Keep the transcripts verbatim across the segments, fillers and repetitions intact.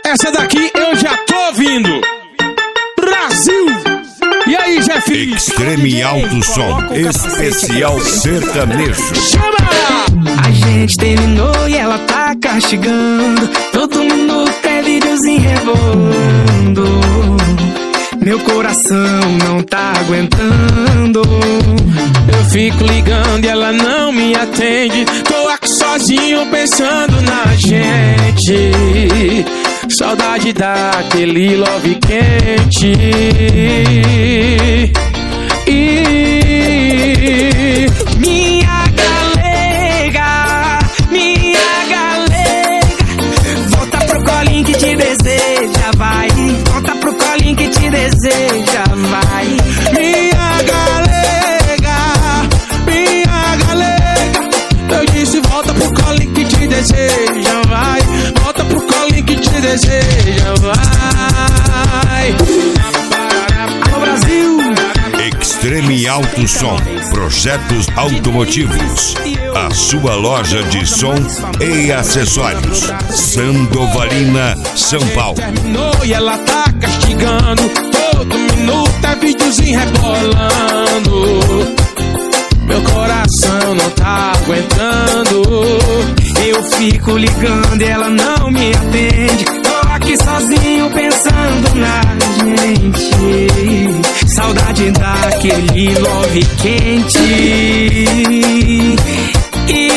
Essa daqui eu já tô ouvindo. Brasil! E aí, Jeff? Extreme Alto Som, especial sertanejo. Chama! A gente terminou e ela tá castigando. Todo minuto é videozinho rebolando. Meu coração não tá aguentando. Eu fico ligando e ela não me atende. Tô aqui sozinho pensando na gente. Saudade daquele love quente. E minha galega, minha galega, volta pro colinho que te deseja, vai. Volta pro colinho que te deseja, vai. minha galega, minha galega, eu disse volta pro colinho que te deseja, vai. Volta pro colinho que te deseja, vai. Alô, Brasil! Extreme Alto Som, projetos automotivos. A sua loja de som e acessórios. Sandovalina, São Paulo. Terminou e ela tá castigando. Todo minuto é videozinho rebolando. Meu coração não tá aguentando. Eu fico ligando e ela não me atende. Tô aqui sozinho pensando na gente. Saudade daquele love quente. E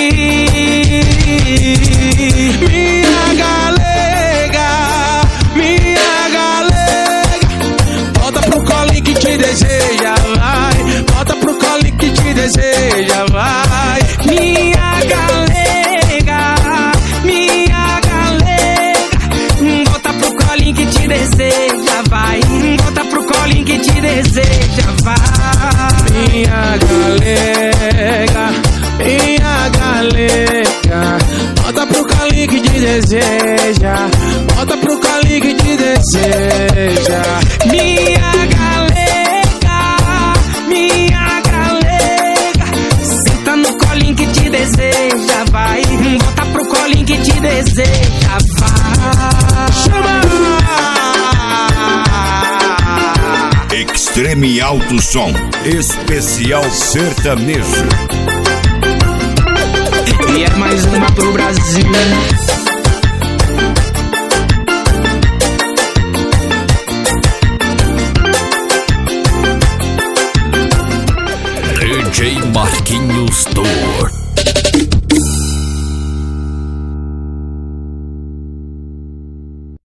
minha galega, minha galega, volta pro colinho que te deseja, vai. Volta pro colinho que te deseja, vai. minha galega, minha galega, volta pro colinho que te deseja, vai. Volta pro colinho que te deseja, vai. Minha galega, minha galega, volta pro colinho que te deseja. Volta pro colinho que te deseja. Minha galega, minha galega, senta no colinho que te deseja, vai. Volta pro colinho que te deseja, vai. Chama! Extreme Alto Som, especial sertanejo. E é mais uma pro Brasil. D J Marquinhos do